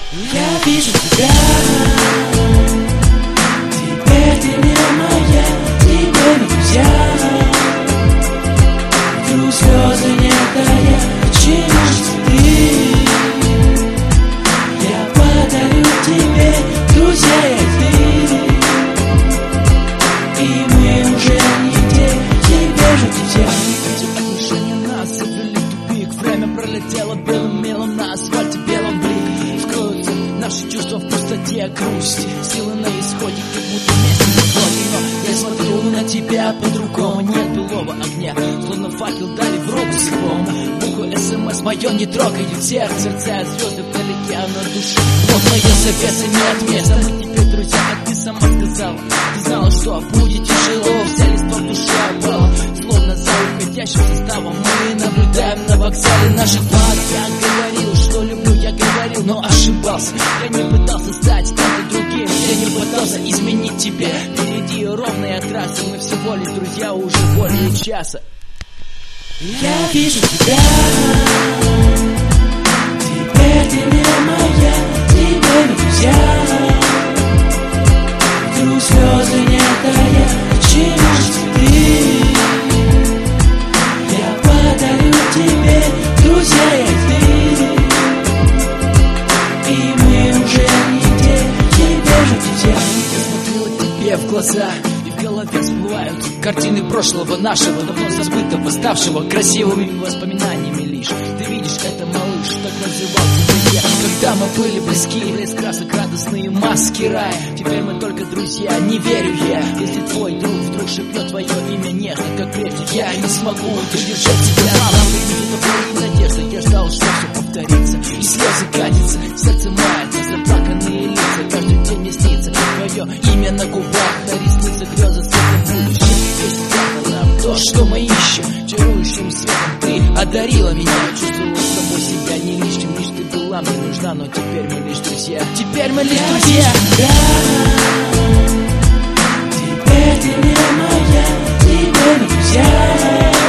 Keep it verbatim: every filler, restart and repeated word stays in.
Я вижу тебя, теперь ты не моя, теперь мы друзья. Вдруг слезы не тая, почему же ты? Я подарю тебе друзья и ты, и мы уже не те, теперь же друзья. Эти отношения нас завели в тупик, время пролетело белым мелом на асфальте, белом блик. Вскроются наши чувства в пустоте, грусти, силы на исходе, как будто вместе не плоти. Но я смотрю на тебя по-другому, нет былого огня, словно факел дали в руку слом. Буквы СМС мое не трогают сердце, сердца звезды вдалеке, а на душе вот мое завеса нет места. Мы теперь друзья, как ты сама сказала. Ты знала, что будет тяжело, вся листва в душе опала, словно за уходящим составом мы наблюдаем на вокзале наших пар. Я говорил, что люблю, я говорил, но ошибался. Я не пытался стать кем-то другим, я не пытался изменить тебе. Впереди ровная трасса, мы всего лишь друзья уже более часа. Я вижу тебя, теперь ты не моя, теперь мы друзья. Вдруг слезы не тая, почему же ты? Я подарю тебе друзья и ты, и мы уже не те, теперь же друзья. Я смотрю тебе в глаза, и в голове всплывают картины прошлого нашего, давно забытого, ставшего красивыми воспоминаниями лишь. Ты видишь, это малыш, так называл тебя я, когда мы были близки, лес красок, радостные маски рая. Теперь мы только друзья, не верю я, если твой друг вдруг шепнет твое имя нежно, как прежде, я не смогу удержать тебя. Мама, надежда, я ждал, что все повторится, и слезы катятся, сердце мается, заплаканные лица, каждый день мне снится твое имя на губах, на реснице грезы светлым будущим. Если это нам то, что мы ищем, чарующим светом ты одарила меня. Я чувствовала с тобой себя не лишним, лишь ты была мне нужна, но теперь мы лишь друзья. Теперь мы лишь друзья. Теперь ты не моя, теперь мы друзья.